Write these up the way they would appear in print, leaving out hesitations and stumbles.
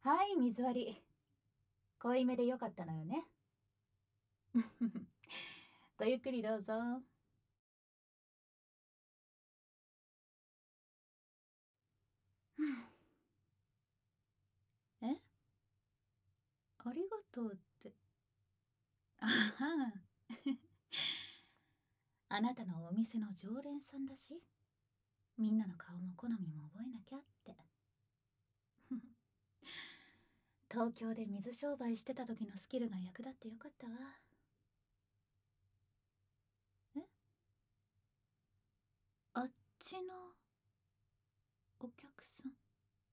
はい、水割り。濃いめでよかったのよね。ごゆっくりどうぞ。え、ありがとうって。あはあなたのお店の常連さんだし、みんなの顔も好みも覚えなきゃって。東京で水商売してた時のスキルが役立ってよかったわ。え、あっちのお客さん。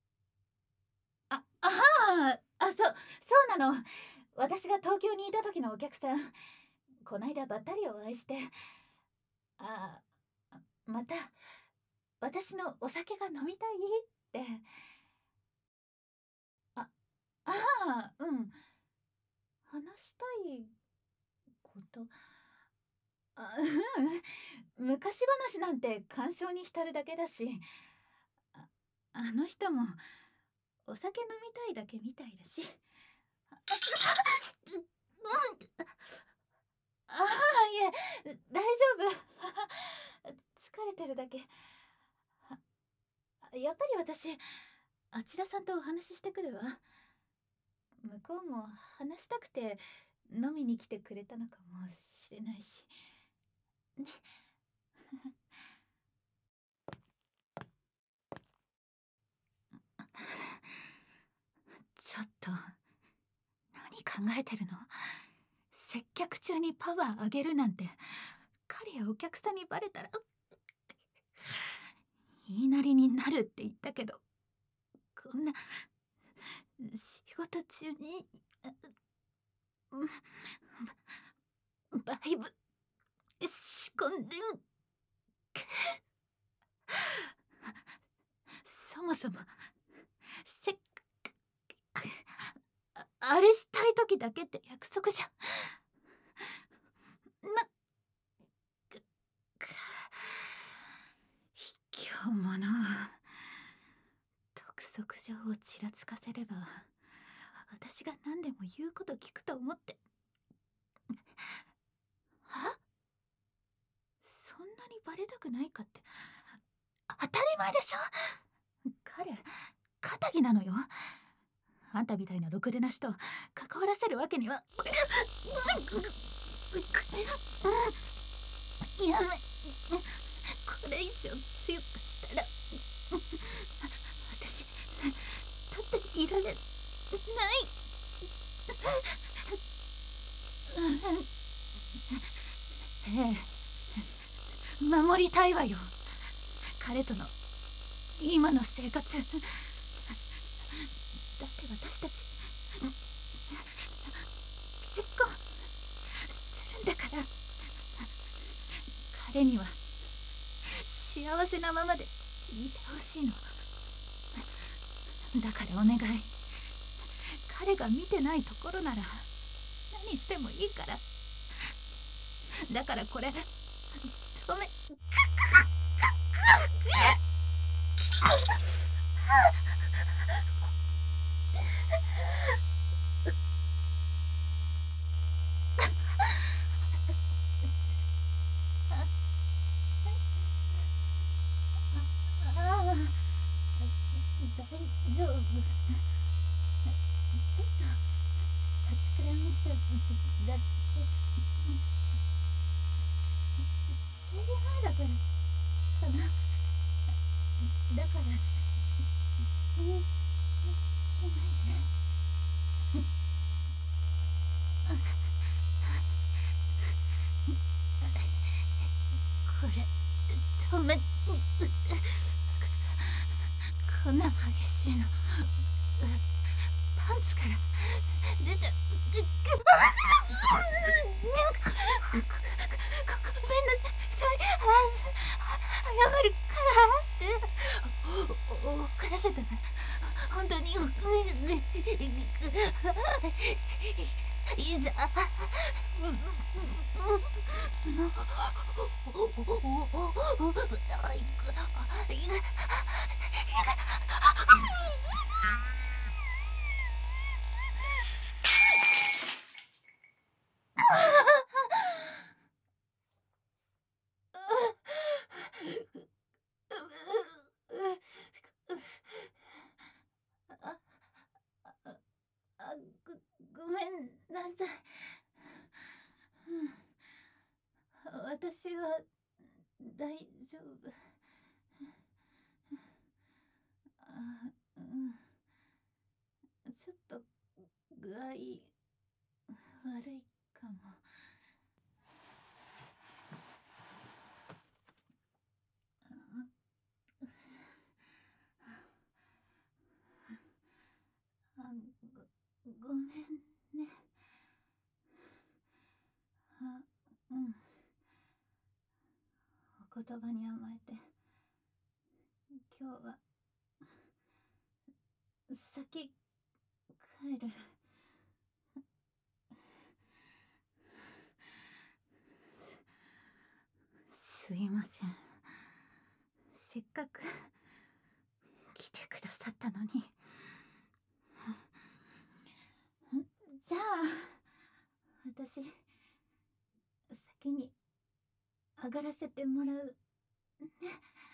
そうなの。私が東京にいた時のお客さん、こないだばったりお会いして、あまた私のお酒が飲みたいって。あ、うん。話したいこと。昔話なんて感傷に浸るだけだし、ああの人もお酒飲みたいだけみたいだし。いえ、大丈夫。疲れてるだけ。やっぱり私、あちらさんとお話ししてくるわ。向こうも話したくて飲みに来てくれたのかもしれないし。ね。ちょっと、何考えてるの？接客中にパワー上げるなんて、彼やお客さんにバレたら、言いなりになるって言ったけど、こんな仕事中に、バイブ仕込んでん。そもそもせっあれしたい時だけって約束じゃなく、卑怯者。督促状をちらつかせれば私が何でも言うこと聞くと思って。は？そんなにバレたくないかって当たり前でしょ。彼肩着なのよ。あんたみたいなろくでなしと関わらせるわけには。やめ、これ以上強くしたら私立っていられない。ええ、守りたいわよ、彼との今の生活。だって私たち結婚するんだから。彼には幸せなままでいてほしいの。だからお願い、彼が見てないところなら何してもいいから。だからこれ止め。大丈夫。ちょっと立ちくらみしただって。生理前だからかな。だから気にしないで。これ止め。こんな激しいのパンツから出ちゃ。ごめんなさい。謝るから。怒らせたら本当にいざ。 は大丈夫。あ、うん。ちょっと具合悪いかも。あ、ごめんね。あ、うん。お言葉に甘えて、今日は先帰る。すいません。せっかく来てくださったのに。じゃあ私先に上がらせてもらうね。